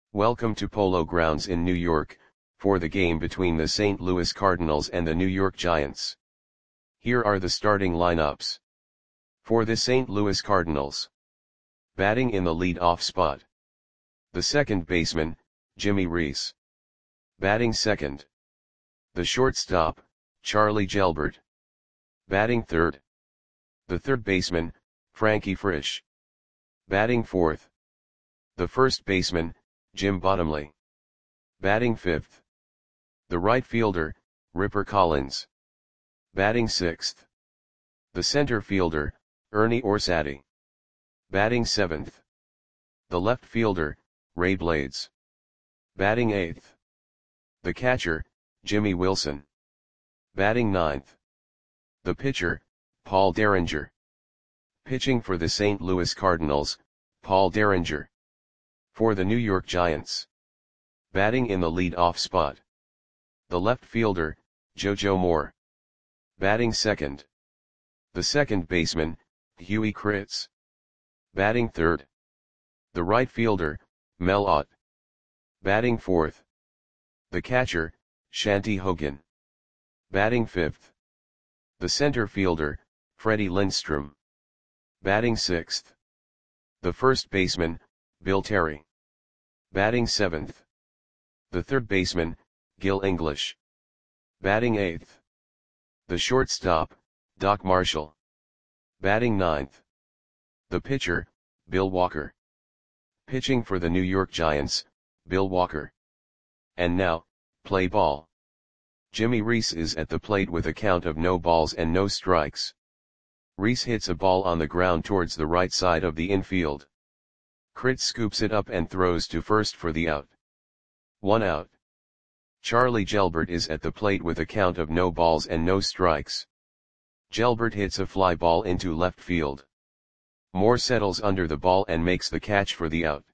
Welcome to Polo Grounds in New York, for the game between the St. Louis Cardinals and the New York Giants. Here are the starting lineups. For the St. Louis Cardinals. Batting in the lead-off spot. The second baseman, Jimmy Reese. Batting second. The shortstop, Charlie Gelbert. Batting third. The third baseman, Frankie Frisch. Batting fourth. The first baseman, Jim Bottomley. Batting fifth. The right fielder, Ripper Collins. Batting sixth. The center fielder, Ernie Orsatti. Batting seventh. The left fielder, Ray Blades. Batting eighth. The catcher, Jimmy Wilson. Batting ninth. The pitcher, Paul Derringer. Pitching for the St. Louis Cardinals, Paul Derringer. For the New York Giants. Batting in the lead-off spot. The left fielder, JoJo Moore. Batting second. The second baseman, Huey Kritz. Batting third. The right fielder, Mel Ott. Batting fourth. The catcher, Shanty Hogan. Batting fifth. The center fielder, Freddie Lindstrom. Batting sixth. The first baseman, Bill Terry. Batting seventh. The third baseman, Gil English. Batting eighth. The shortstop, Doc Marshall. Batting ninth. The pitcher, Bill Walker. Pitching for the New York Giants, Bill Walker. And now, play ball. Jimmy Reese is at the plate with a count of no balls and no strikes. Reese hits a ball on the ground towards the right side of the infield. Kritz scoops it up and throws to first for the out. 1 out. Charlie Gelbert is at the plate with a count of no balls and no strikes. Gelbert hits a fly ball into left field. Moore settles under the ball and makes the catch for the out.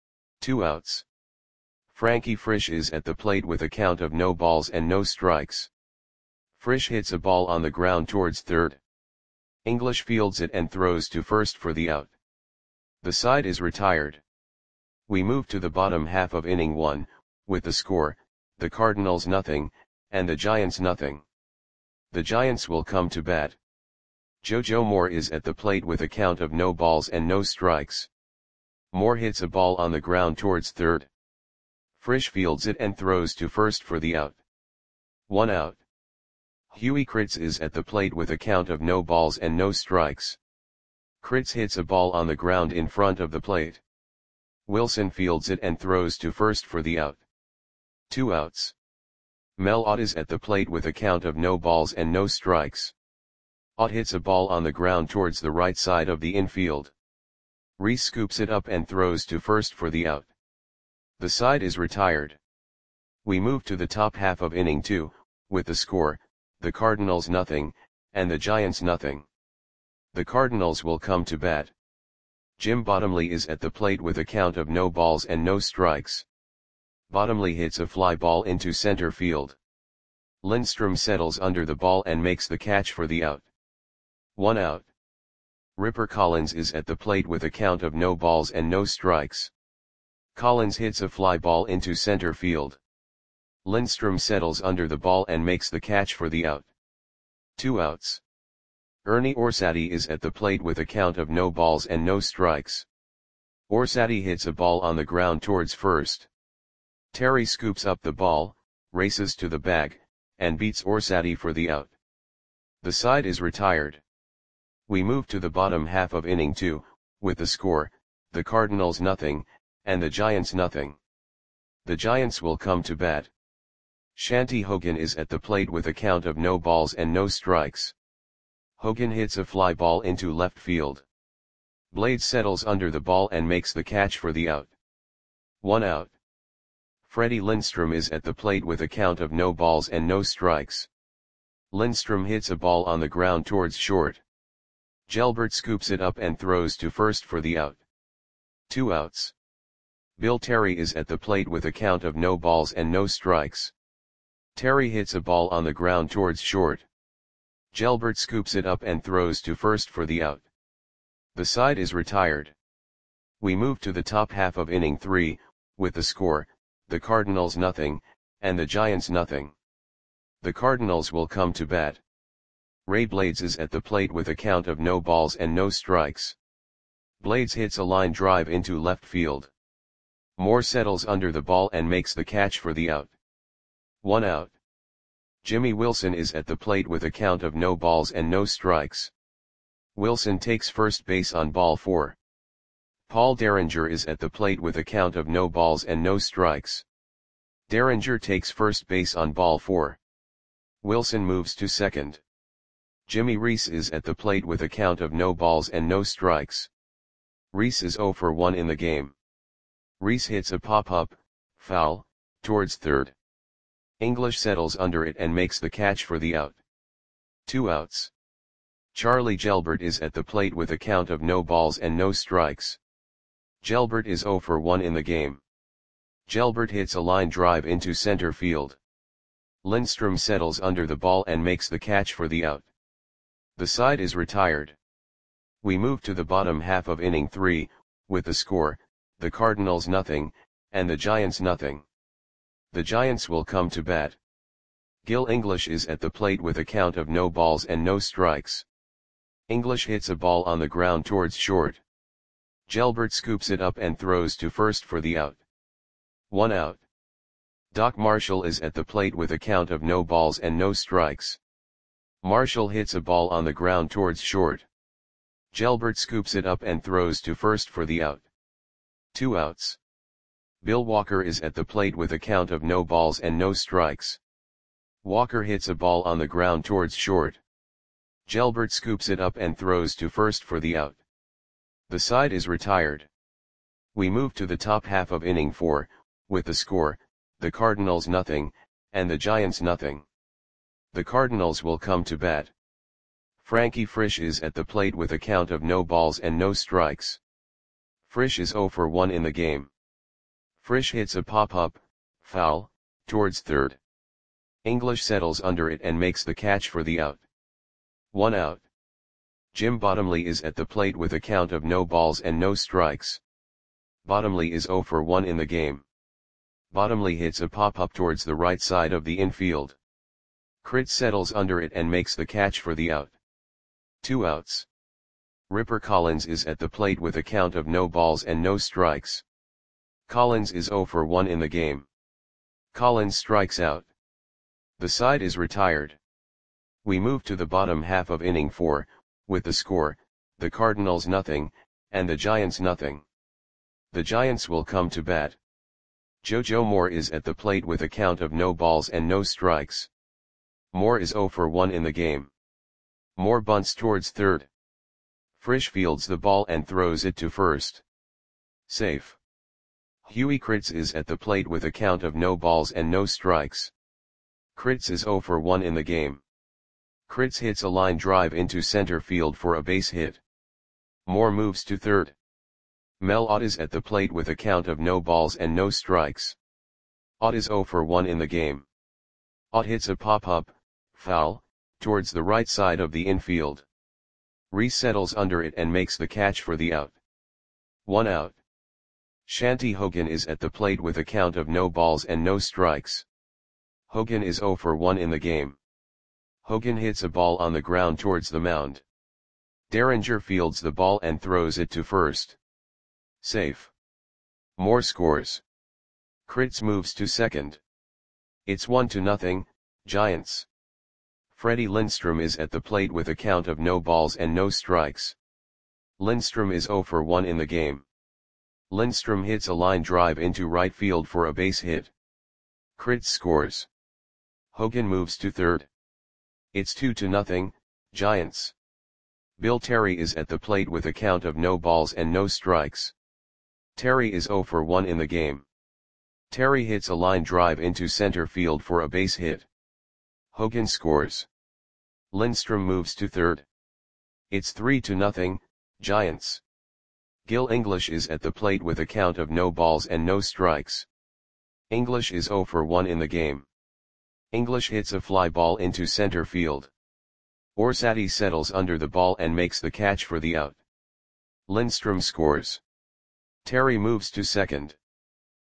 2 outs. Frankie Frisch is at the plate with a count of no balls and no strikes. Frisch hits a ball on the ground towards third. English fields it and throws to first for the out. The side is retired. We move to the bottom half of inning 1, with the score, the Cardinals nothing, and the Giants nothing. The Giants will come to bat. JoJo Moore is at the plate with a count of no balls and no strikes. Moore hits a ball on the ground towards third. Frisch fields it and throws to first for the out. 1 out. Huey Kritz is at the plate with a count of no balls and no strikes. Kritz hits a ball on the ground in front of the plate. Wilson fields it and throws to first for the out. 2 outs. Mel Ott is at the plate with a count of no balls and no strikes. Ott hits a ball on the ground towards the right side of the infield. Reese scoops it up and throws to first for the out. The side is retired. We move to the top half of inning 2, with the score, the Cardinals nothing, and the Giants nothing. The Cardinals will come to bat. Jim Bottomley is at the plate with a count of no balls and no strikes. Bottomley hits a fly ball into center field. Lindstrom settles under the ball and makes the catch for the out. 1 out. Ripper Collins is at the plate with a count of no balls and no strikes. Collins hits a fly ball into center field. Lindstrom settles under the ball and makes the catch for the out. 2 outs. Ernie Orsatti is at the plate with a count of no balls and no strikes. Orsatti hits a ball on the ground towards first. Terry scoops up the ball, races to the bag, and beats Orsatti for the out. The side is retired. We move to the bottom half of inning 2, with the score, the Cardinals nothing, and the Giants nothing. The Giants will come to bat. Shanty Hogan is at the plate with a count of no balls and no strikes. Hogan hits a fly ball into left field. Blades settles under the ball and makes the catch for the out. 1 out. Freddie Lindstrom is at the plate with a count of no balls and no strikes. Lindstrom hits a ball on the ground towards short. Gelbert scoops it up and throws to first for the out. 2 outs. Bill Terry is at the plate with a count of no balls and no strikes. Terry hits a ball on the ground towards short. Gelbert scoops it up and throws to first for the out. The side is retired. We move to the top half of inning 3, with the score, the Cardinals nothing, and the Giants nothing. The Cardinals will come to bat. Ray Blades is at the plate with a count of no balls and no strikes. Blades hits a line drive into left field. Moore settles under the ball and makes the catch for the out. 1 out. Jimmy Wilson is at the plate with a count of no balls and no strikes. Wilson takes first base on ball 4. Paul Derringer is at the plate with a count of no balls and no strikes. Derringer takes first base on ball 4. Wilson moves to second. Jimmy Reese is at the plate with a count of no balls and no strikes. Reese is 0 for 1 in the game. Reese hits a pop-up, foul, towards third. English settles under it and makes the catch for the out. 2 outs. Charlie Gelbert is at the plate with a count of no balls and no strikes. Gelbert is 0 for 1 in the game. Gelbert hits a line drive into center field. Lindstrom settles under the ball and makes the catch for the out. The side is retired. We move to the bottom half of inning 3, with the score, the Cardinals nothing, and the Giants nothing. The Giants will come to bat. Gil English is at the plate with a count of no balls and no strikes. English hits a ball on the ground towards short. Gelbert scoops it up and throws to first for the out. 1 out. Doc Marshall is at the plate with a count of no balls and no strikes. Marshall hits a ball on the ground towards short. Gelbert scoops it up and throws to first for the out. 2 outs. Bill Walker is at the plate with a count of no balls and no strikes. Walker hits a ball on the ground towards short. Gelbert scoops it up and throws to first for the out. The side is retired. We move to the top half of inning 4, with the score, the Cardinals nothing, and the Giants nothing. The Cardinals will come to bat. Frankie Frisch is at the plate with a count of no balls and no strikes. Frisch is 0 for 1 in the game. Frisch hits a pop-up, foul, towards third. English settles under it and makes the catch for the out. 1 out. Jim Bottomley is at the plate with a count of no balls and no strikes. Bottomley is 0 for 1 in the game. Bottomley hits a pop-up towards the right side of the infield. Crit settles under it and makes the catch for the out. 2 outs. Ripper Collins is at the plate with a count of no balls and no strikes. Collins is 0 for 1 in the game. Collins strikes out. The side is retired. We move to the bottom half of inning 4, with the score, the Cardinals nothing, and the Giants nothing. The Giants will come to bat. JoJo Moore is at the plate with a count of no balls and no strikes. Moore is 0 for 1 in the game. Moore bunts towards third. Frisch fields the ball and throws it to first. Safe. Huey Kritz is at the plate with a count of no balls and no strikes. Kritz is 0 for 1 in the game. Kritz hits a line drive into center field for a base hit. Moore moves to third. Mel Ott is at the plate with a count of no balls and no strikes. Ott is 0 for 1 in the game. Ott hits a pop-up, foul, towards the right side of the infield. Reese settles under it and makes the catch for the out. 1 out. Shanty Hogan is at the plate with a count of no balls and no strikes. Hogan is 0 for 1 in the game. Hogan hits a ball on the ground towards the mound. Derringer fields the ball and throws it to first. Safe. Moore scores. Kritz moves to second. It's 1-0, Giants. Freddie Lindstrom is at the plate with a count of no balls and no strikes. Lindstrom is 0 for 1 in the game. Lindstrom hits a line drive into right field for a base hit. Kritz scores. Hogan moves to third. It's 2-0, Giants. Bill Terry is at the plate with a count of no balls and no strikes. Terry is 0 for 1 in the game. Terry hits a line drive into center field for a base hit. Hogan scores. Lindstrom moves to third. It's 3-0, Giants. Gil English is at the plate with a count of no balls and no strikes. English is 0 for 1 in the game. English hits a fly ball into center field. Orsatti settles under the ball and makes the catch for the out. Lindstrom scores. Terry moves to second.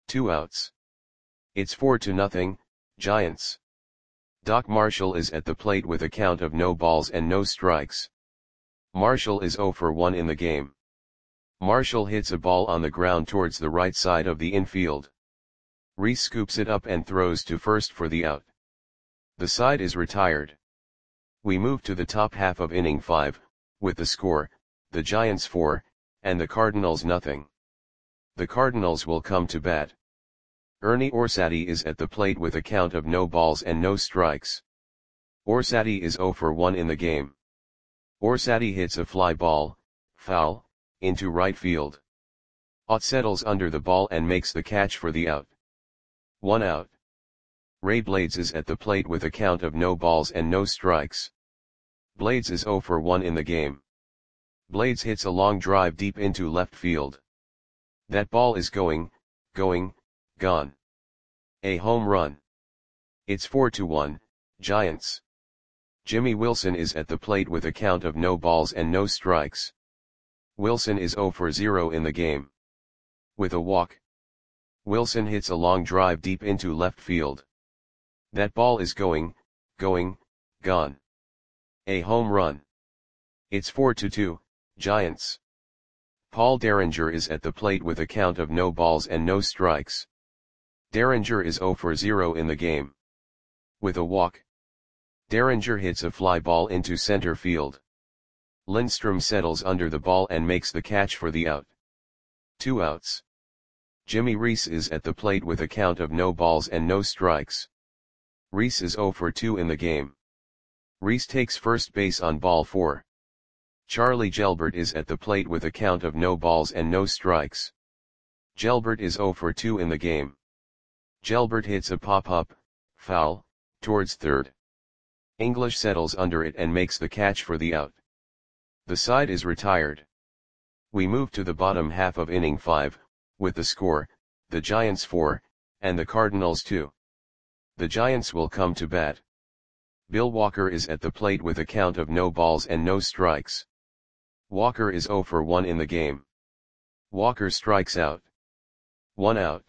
2 outs. It's 4-0, Giants. Doc Marshall is at the plate with a count of no balls and no strikes. Marshall is 0 for 1 in the game. Marshall hits a ball on the ground towards the right side of the infield. Reese scoops it up and throws to first for the out. The side is retired. We move to the top half of inning 5, with the score, the Giants 4, and the Cardinals nothing. The Cardinals will come to bat. Ernie Orsatti is at the plate with a count of no balls and no strikes. Orsatti is 0 for 1 in the game. Orsatti hits a fly ball, foul, into right field. Ott settles under the ball and makes the catch for the out. 1 out. Ray Blades is at the plate with a count of no balls and no strikes. Blades is 0 for 1 in the game. Blades hits a long drive deep into left field. That ball is going, gone. A home run. It's 4-1, Giants. Jimmy Wilson is at the plate with a count of no balls and no strikes. Wilson is 0 for 0 in the game. With a walk. Wilson hits a long drive deep into left field. That ball is going, gone. A home run. It's 4-2, Giants. Paul Derringer is at the plate with a count of no balls and no strikes. Derringer is 0 for 0 in the game. With a walk. Derringer hits a fly ball into center field. Lindstrom settles under the ball and makes the catch for the out. 2 outs. Jimmy Reese is at the plate with a count of no balls and no strikes. Reese is 0 for 2 in the game. Reese takes first base on ball 4. Charlie Gelbert is at the plate with a count of no balls and no strikes. Gelbert is 0 for 2 in the game. Gelbert hits a pop-up, foul, towards third. English settles under it and makes the catch for the out. The side is retired. We move to the bottom half of inning 5, with the score, the Giants 4, and the Cardinals 2. The Giants will come to bat. Bill Walker is at the plate with a count of no balls and no strikes. Walker is 0 for 1 in the game. Walker strikes out. 1 out.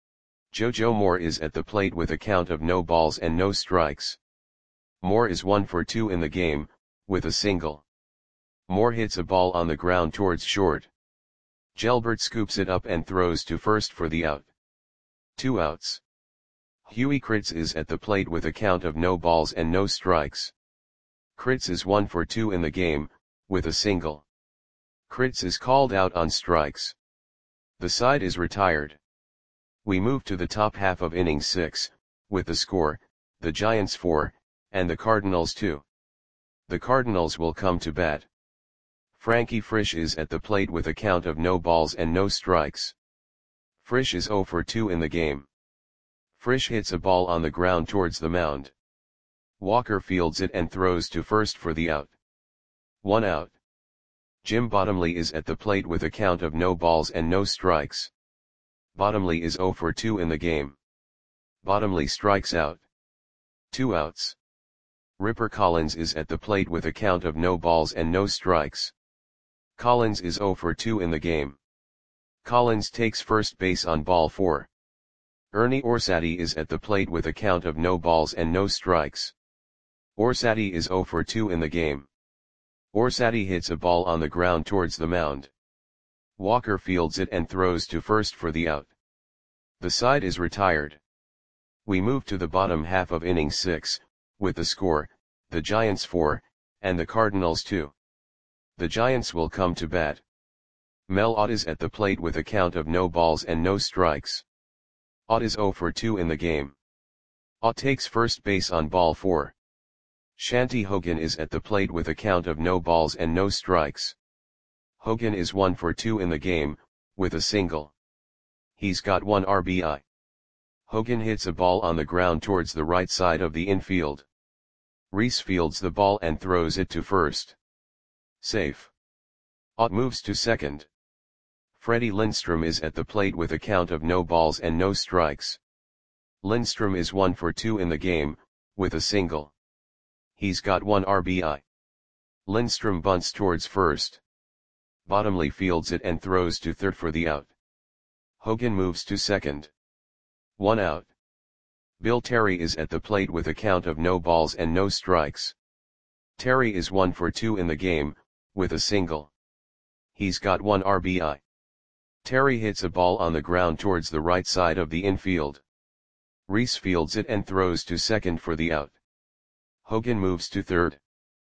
JoJo Moore is at the plate with a count of no balls and no strikes. Moore is 1 for 2 in the game, with a single. Moore hits a ball on the ground towards short. Gelbert scoops it up and throws to first for the out. 2 outs. Huey Kritz is at the plate with a count of no balls and no strikes. Kritz is 1 for 2 in the game, with a single. Kritz is called out on strikes. The side is retired. We move to the top half of inning 6, with the score, the Giants 4, and the Cardinals 2. The Cardinals will come to bat. Frankie Frisch is at the plate with a count of no balls and no strikes. Frisch is 0 for 2 in the game. Frisch hits a ball on the ground towards the mound. Walker fields it and throws to first for the out. 1 out. Jim Bottomley is at the plate with a count of no balls and no strikes. Bottomley is 0 for 2 in the game. Bottomley strikes out. 2 outs. Ripper Collins is at the plate with a count of no balls and no strikes. Collins is 0 for 2 in the game. Collins takes first base on ball 4. Ernie Orsatti is at the plate with a count of no balls and no strikes. Orsatti is 0 for 2 in the game. Orsatti hits a ball on the ground towards the mound. Walker fields it and throws to first for the out. The side is retired. We move to the bottom half of inning 6, with the score, the Giants 4, and the Cardinals 2. The Giants will come to bat. Mel Ott is at the plate with a count of no balls and no strikes. Ott is 0 for 2 in the game. Ott takes first base on ball 4. Shanty Hogan is at the plate with a count of no balls and no strikes. Hogan is 1 for 2 in the game, with a single. He's got 1 RBI. Hogan hits a ball on the ground towards the right side of the infield. Reese fields the ball and throws it to first. Safe. Ott moves to second. Freddie Lindstrom is at the plate with a count of no balls and no strikes. Lindstrom is 1 for 2 in the game, with a single. He's got 1 RBI. Lindstrom bunts towards first. Bottomley fields it and throws to third for the out. Hogan moves to second. 1 out. Bill Terry is at the plate with a count of no balls and no strikes. Terry is 1 for 2 in the game, with a single. He's got 1 RBI. Terry hits a ball on the ground towards the right side of the infield. Reese fields it and throws to second for the out. Hogan moves to third.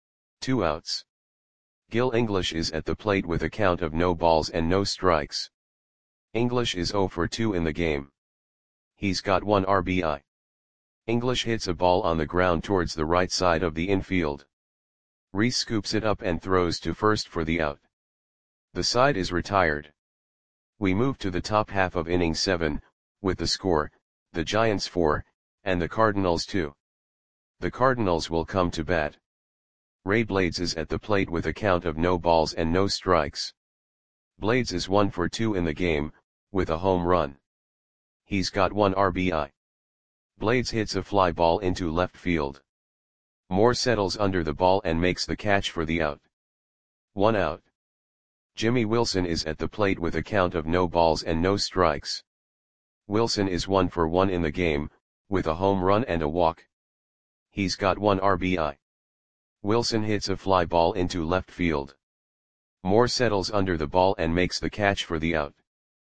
2 outs. Gil English is at the plate with a count of no balls and no strikes. English is 0 for 2 in the game. He's got 1 RBI. English hits a ball on the ground towards the right side of the infield. Reese scoops it up and throws to first for the out. The side is retired. We move to the top half of inning 7, with the score, the Giants 4, and the Cardinals 2. The Cardinals will come to bat. Ray Blades is at the plate with a count of no balls and no strikes. Blades is 1 for 2 in the game, with a home run. He's got 1 RBI. Blades hits a fly ball into left field. Moore settles under the ball and makes the catch for the out. 1 out. Jimmy Wilson is at the plate with a count of no balls and no strikes. Wilson is 1 for 1 in the game, with a home run and a walk. He's got 1 RBI. Wilson hits a fly ball into left field. Moore settles under the ball and makes the catch for the out.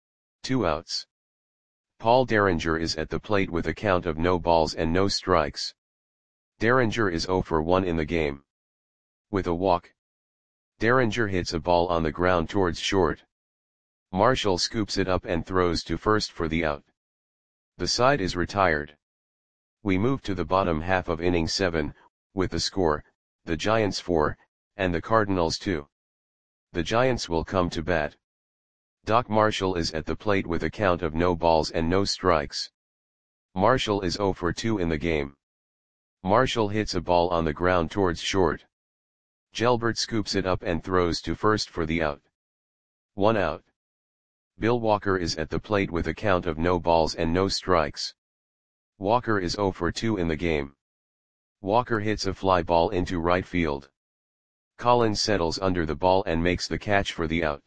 2 outs. Paul Derringer is at the plate with a count of no balls and no strikes. Derringer is 0 for 1 in the game. With a walk. Derringer hits a ball on the ground towards short. Marshall scoops it up and throws to first for the out. The side is retired. We move to the bottom half of inning 7, with the score, the Giants 4, and the Cardinals 2. The Giants will come to bat. Doc Marshall is at the plate with a count of no balls and no strikes. Marshall is 0 for 2 in the game. Marshall hits a ball on the ground towards short. Gelbert scoops it up and throws to first for the out. 1 out. Bill Walker is at the plate with a count of no balls and no strikes. Walker is 0 for 2 in the game. Walker hits a fly ball into right field. Collins settles under the ball and makes the catch for the out.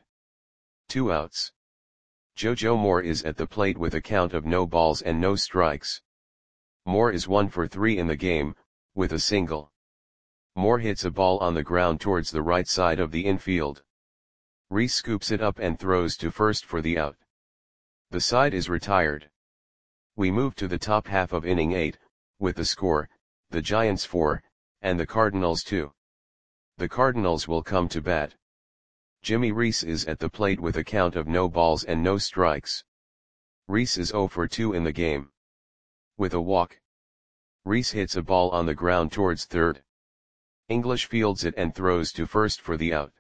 2 outs. JoJo Moore is at the plate with a count of no balls and no strikes. Moore is 1 for 3 in the game, with a single. Moore hits a ball on the ground towards the right side of the infield. Reese scoops it up and throws to first for the out. The side is retired. We move to the top half of inning 8, with the score, the Giants 4, and the Cardinals 2. The Cardinals will come to bat. Jimmy Reese is at the plate with a count of no balls and no strikes. Reese is 0 for 2 in the game. With a walk. Reese hits a ball on the ground towards third. English fields it and throws to first for the out.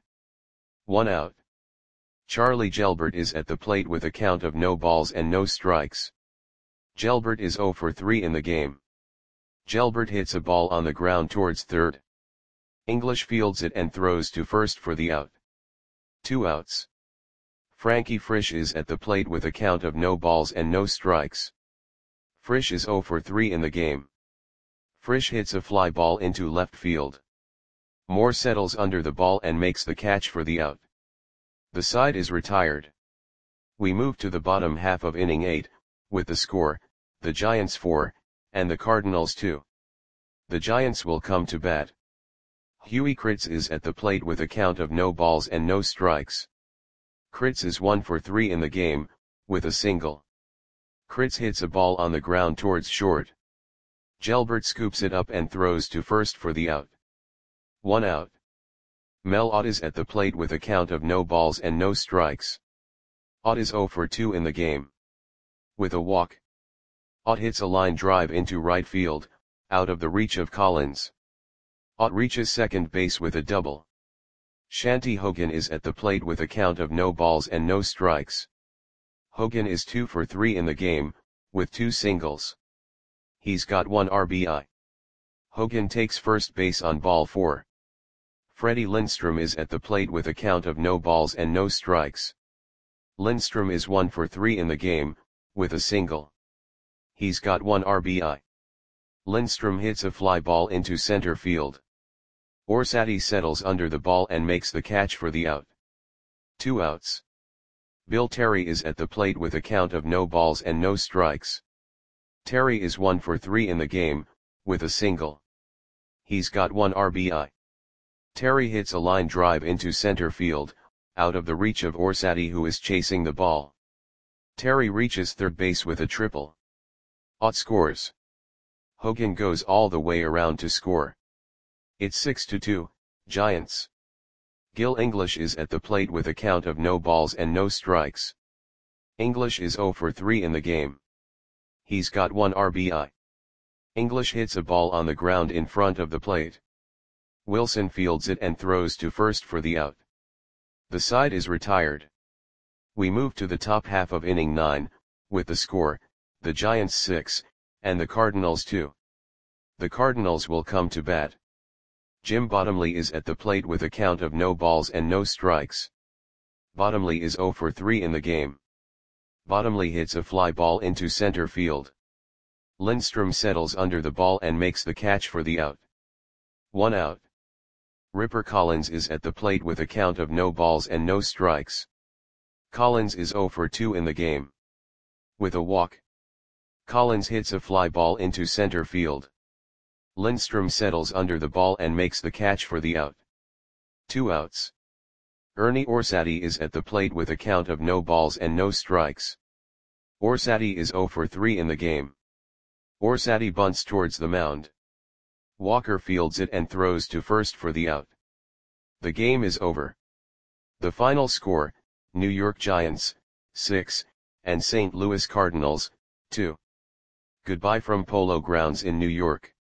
1 out. Charlie Gelbert is at the plate with a count of no balls and no strikes. Gelbert is 0 for 3 in the game. Gelbert hits a ball on the ground towards third. English fields it and throws to first for the out. 2 outs. Frankie Frisch is at the plate with a count of no balls and no strikes. Frisch is 0 for 3 in the game. Frisch hits a fly ball into left field. Moore settles under the ball and makes the catch for the out. The side is retired. We move to the bottom half of inning 8, with the score, the Giants 4, and the Cardinals 2. The Giants will come to bat. Huey Kritz is at the plate with a count of no balls and no strikes. Kritz is 1 for 3 in the game, with a single. Kritz hits a ball on the ground towards short. Gelbert scoops it up and throws to first for the out. 1 out. Mel Ott is at the plate with a count of no balls and no strikes. Ott is 0 for 2 in the game. With a walk. Ott hits a line drive into right field, out of the reach of Collins. Ott reaches second base with a double. Shanty Hogan is at the plate with a count of no balls and no strikes. Hogan is 2 for 3 in the game, with 2 singles. He's got 1 RBI. Hogan takes first base on ball 4. Freddie Lindstrom is at the plate with a count of no balls and no strikes. Lindstrom is 1 for 3 in the game, with a single. He's got 1 RBI. Lindstrom hits a fly ball into center field. Orsatti settles under the ball and makes the catch for the out. 2 outs. Bill Terry is at the plate with a count of no balls and no strikes. Terry is 1 for 3 in the game, with a single. He's got 1 RBI. Terry hits a line drive into center field, out of the reach of Orsatti, who is chasing the ball. Terry reaches third base with a triple. Ott scores. Hogan goes all the way around to score. It's 6-2, Giants. Gil English is at the plate with a count of no balls and no strikes. English is 0 for 3 in the game. He's got 1 RBI. English hits a ball on the ground in front of the plate. Wilson fields it and throws to first for the out. The side is retired. We move to the top half of inning 9, with the score, the Giants 6, and the Cardinals 2. The Cardinals will come to bat. Jim Bottomley is at the plate with a count of no balls and no strikes. Bottomley is 0 for 3 in the game. Bottomley hits a fly ball into center field. Lindstrom settles under the ball and makes the catch for the out. 1 out. Ripper Collins is at the plate with a count of no balls and no strikes. Collins is 0 for 2 in the game. With a walk. Collins hits a fly ball into center field. Lindstrom settles under the ball and makes the catch for the out. 2 outs. Ernie Orsatti is at the plate with a count of no balls and no strikes. Orsatti is 0 for 3 in the game. Orsatti bunts towards the mound. Walker fields it and throws to first for the out. The game is over. The final score, New York Giants, 6, and St. Louis Cardinals, 2. Goodbye from Polo Grounds in New York.